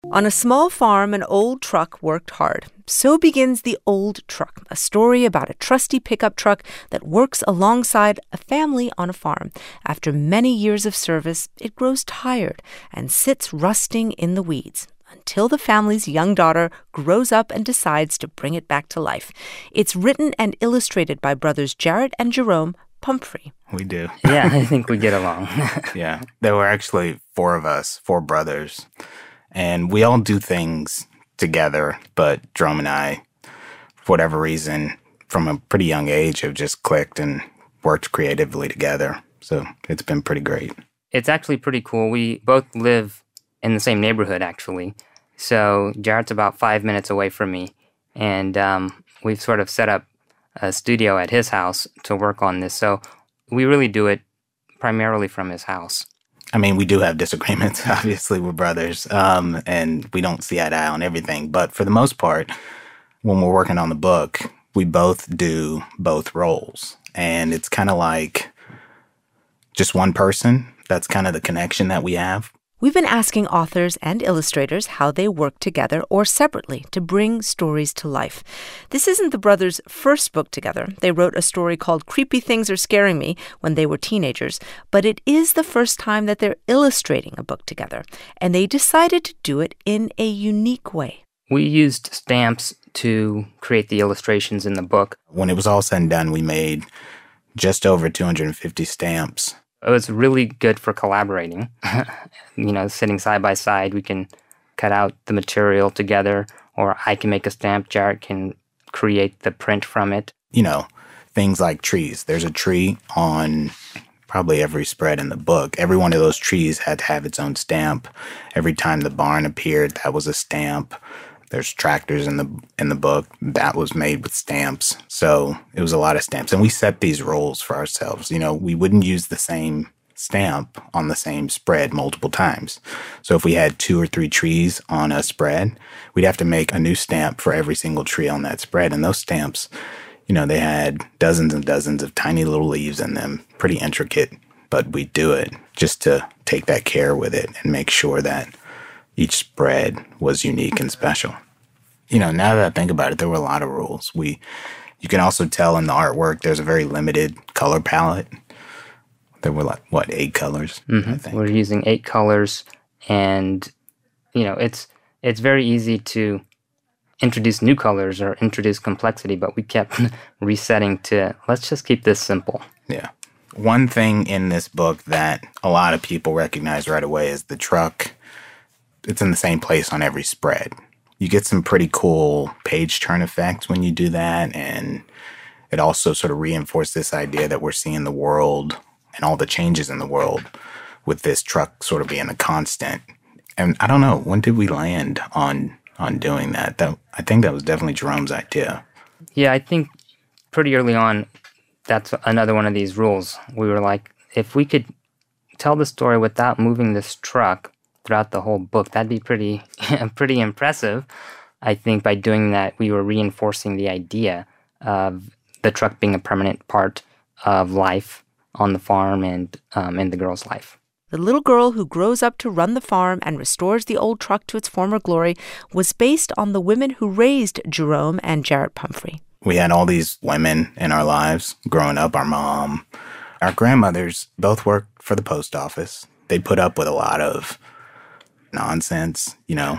On a small farm, an old truck worked hard. So begins The Old Truck, a story about a trusty pickup truck that works alongside a family on a farm. After many years of service, it grows tired and sits rusting in the weeds until the family's young daughter grows up and decides to bring it back to life. It's written and illustrated by brothers Jarrett and Jerome Pumphrey. We do. Yeah, I think we get along. Yeah. There were actually four of us, four brothers. And we all do things together, but Jerome and I, for whatever reason, from a pretty young age, have just clicked and worked creatively together. So it's been pretty great. It's actually pretty cool. We both live in the same neighborhood, actually. So Jarrett's about 5 minutes away from me. And we've sort of set up a studio at his house to work on this. So we really do it primarily from his house. I mean, we do have disagreements, obviously, we're brothers, and we don't see eye to eye on everything. But for the most part, when we're working on the book, we both do both roles. And it's kind of like just one person. That's kind of the connection that we have. We've been asking authors and illustrators how they work together or separately to bring stories to life. This isn't the brothers' first book together. They wrote a story called Creepy Things Are Scaring Me when they were teenagers, but it is the first time that they're illustrating a book together, and they decided to do it in a unique way. We used stamps to create the illustrations in the book. When it was all said and done, we made just over 250 stamps. It was really good for collaborating. Sitting side by side, we can cut out the material together, or I can make a stamp, Jarrett can create the print from it. Things like trees. There's a tree on probably every spread in the book. Every one of those trees had to have its own stamp. Every time the barn appeared, that was a stamp. There's tractors in the book that was made with stamps. So it was a lot of stamps. And we set these rules for ourselves. We wouldn't use the same stamp on the same spread multiple times. So if we had 2 or 3 trees on a spread, we'd have to make a new stamp for every single tree on that spread. And those stamps, they had dozens and dozens of tiny little leaves in them, pretty intricate. But we do it just to take that care with it and make sure that each spread was unique and special. Now that I think about it, there were a lot of rules. You can also tell in the artwork there's a very limited color palette. There were 8 colors, I think. We're using 8 colors, and it's very easy to introduce new colors or introduce complexity, but we kept resetting to let's just keep this simple. Yeah. One thing in this book that a lot of people recognize right away is the truck. It's in the same place on every spread. You get some pretty cool page turn effects when you do that, and it also sort of reinforced this idea that we're seeing the world and all the changes in the world with this truck sort of being a constant. And I don't know, when did we land on doing that? I think that was definitely Jerome's idea. Yeah, I think pretty early on, that's another one of these rules. We were like, if we could tell the story without moving this truck throughout the whole book, that'd be pretty impressive. I think by doing that, we were reinforcing the idea of the truck being a permanent part of life on the farm and in the girl's life. The little girl who grows up to run the farm and restores the old truck to its former glory was based on the women who raised Jerome and Jarrett Pumphrey. We had all these women in our lives growing up, our mom. Our grandmothers both worked for the post office. They put up with a lot of nonsense,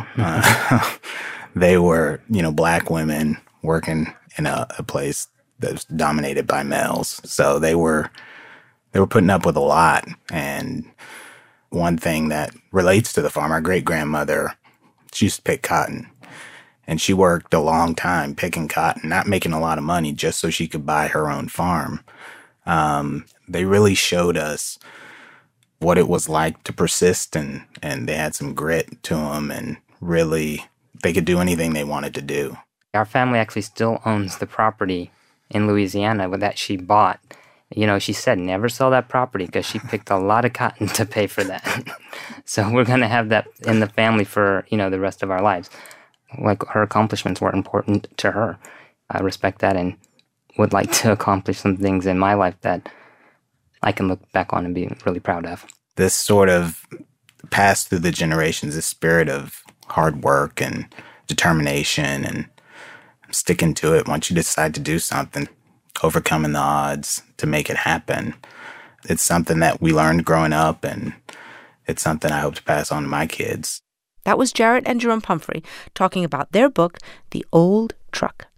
They were, black women working in a place that was dominated by males. So they were putting up with a lot. And one thing that relates to the farm, our great-grandmother, she used to pick cotton. And she worked a long time picking cotton, not making a lot of money, just so she could buy her own farm. They really showed us what it was like to persist, and they had some grit to them, and really they could do anything they wanted to do. Our family actually still owns the property in Louisiana that she bought. She said never sell that property because she picked a lot of cotton to pay for that. So we're going to have that in the family for, the rest of our lives. Like, her accomplishments were important to her. I respect that and would like to accomplish some things in my life that I can look back on and be really proud of. This sort of passed through the generations, this spirit of hard work and determination and sticking to it once you decide to do something, overcoming the odds to make it happen. It's something that we learned growing up, and it's something I hope to pass on to my kids. That was Jarrett and Jerome Pumphrey talking about their book, The Old Truck.